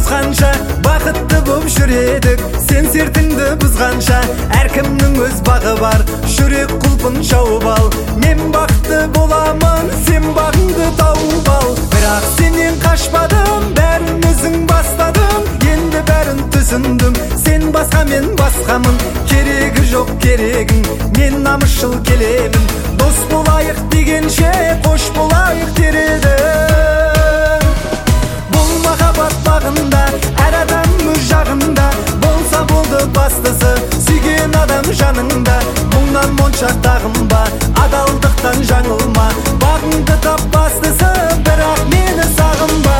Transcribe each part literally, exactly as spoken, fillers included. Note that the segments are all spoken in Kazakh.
туысқанша бақытты боп жүредік. Сен сертіңді бұзғанша әркімнің өз бағы бар. Жүрек құлпын жауып ал, мен бақытты боламын, сен бағыңды тауып ал. Бірақ сенен қашпадым, бәрін өзің бастадың. Енді бәрін түсіндім, сен басқа мен басқамын. Керегі жоқ керегің, мен намысшыл келемін. Дос болайық дегенше қош болайық дер едім. Бұл махаббат бағында әр адам өз жағында, болса болды бастысы сүйген адам жаныңда. Мұңнан моншақ тағынба, адалдықтан жаңылма. Бағыңды тап бастысы, бірақ мені сағынба.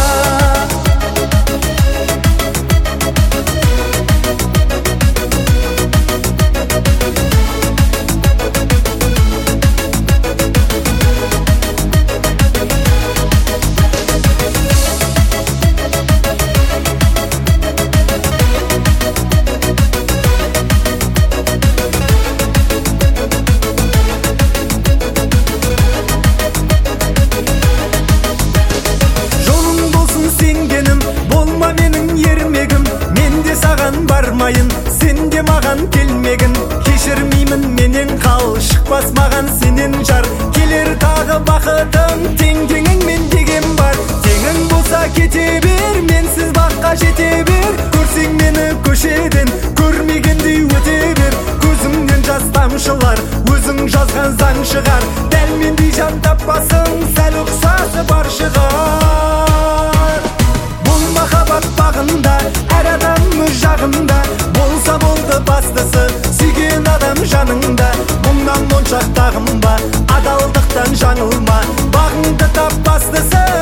Бармайын, сен де маған келмегін. Кешірмеймін менен қал, шықпас маған сенен жар. Келер тағы бақытым, тең-теңіңмен деген бар. Теңің болса кете бер, менсіз баққа жете бер. Көрсең мені көшеден, көрмегендей өте бер. Көзіңнен жас тамшылар, өзің жазған заң шығар. Дәл мендей жан таппасың, сәл ұқсасы бар шығар. Бұл махаббат бағында әр адам өз жағында, болса болды бастысы сүйген адам жаныңда. Мұңнан моншақ тағынба, адалдықтан жаңылма. Бағыңды тап бастысы